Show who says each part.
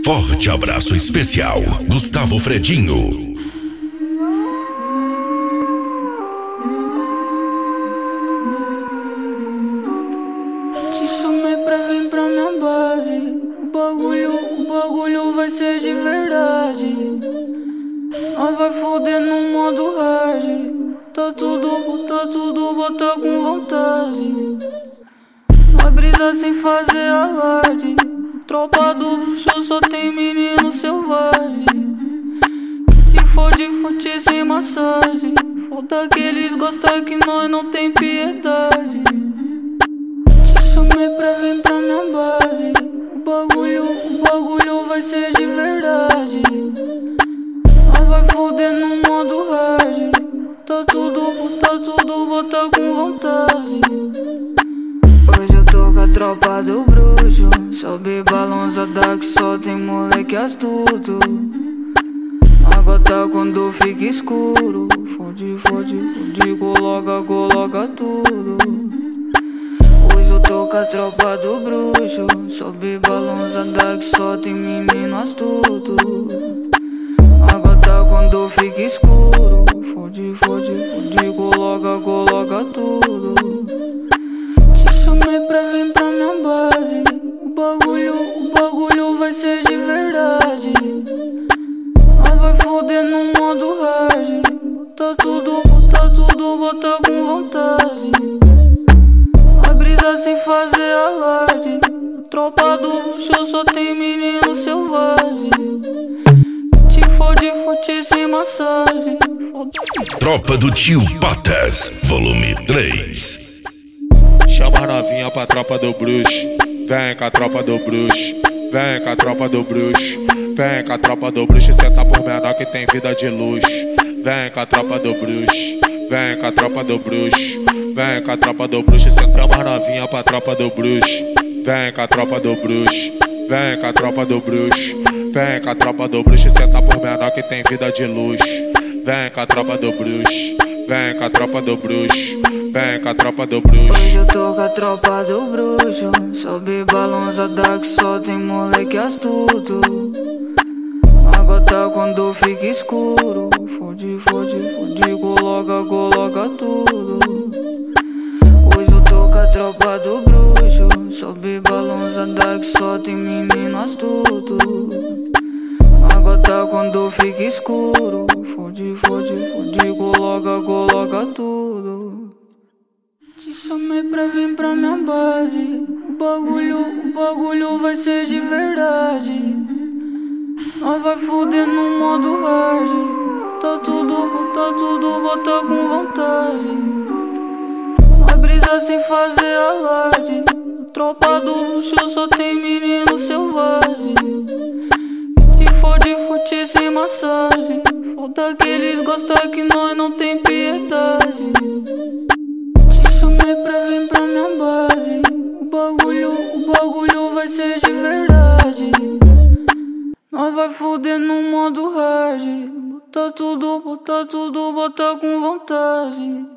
Speaker 1: Forte abraço especial, Gustavo Fredinho.
Speaker 2: Te chamei pra vir pra minha base. O bagulho vai ser de verdade. Nós vai foder no modo hard. Tá tudo, bota com vontade. Nós brisa sem fazer alarde. Tropa do luxo só tem menino selvagem. Que fode fonte sem massagem. Falta que eles gostam que nós não tem piedade. Te chamei pra vir pra minha base. O bagulho vai ser de verdade. Nós vai foder no modo hard. Tá tudo, bota com vontade. Hoje eu tô com a tropa do bruxo. Sobe balançada que só tem moleque astuto. Água tá quando fica escuro. Fode, coloca tudo. Hoje eu tô com a tropa do bruxo. Sobe balançada que só tem menino astuto. Água tá quando fica escuro. Fode, coloca tudo. Te chamei pra vir pra minha base. O bagulho vai ser de verdade. Nós vai foder no modo hard. Tá tudo, bota com vontade. Nós brisa sem fazer alarde. Tropa do luxo só tem menino selvagem. Te fode sem massagem.
Speaker 1: Tropa do Tio Patas, volume 3.
Speaker 3: Chama a novinha pra tropa do bruxo. Vem com a tropa do bruxo. Vem com a tropa do bruxo. Vem com a tropa do bruxo. Senta por menor que tem vida de luxo. Vem com a tropa do bruxo. Vem com a tropa do bruxo. Vem com a tropa do bruxo. Senta a novinha pra tropa do bruxo. Vem com a tropa do bruxo. Vem com a tropa do bruxo. Vem com a tropa do bruxo. Senta por menor que tem vida de luxo. Vem com a tropa do bruxo. Vem com a tropa do bruxo. Vem com a tropa do bruxo.
Speaker 2: Hoje eu tô com a tropa do bruxo. Sobe balançada que só tem moleque astuto. Água tá quando fica escuro. Fode, coloca tudo. Hoje eu tô com a tropa do bruxo. Sobe balançada que só tem menino astuto. Água tá quando fica escuro. Fode, coloca tudo. Te chamei pra vir pra minha base. O bagulho vai ser de verdade. Nós vai foder no modo hard. Tá tudo, bota com vontade. Nós brisa sem fazer alarde. Tropa do luxo só tem menino selvagem. Que fode sem massagem. Falta que eles gostam que nós não tem piedade. Te chamei pra vir pra minha base. O bagulho vai ser de verdade. Nós vai foder no modo hard. Bota tudo, bota com vontade.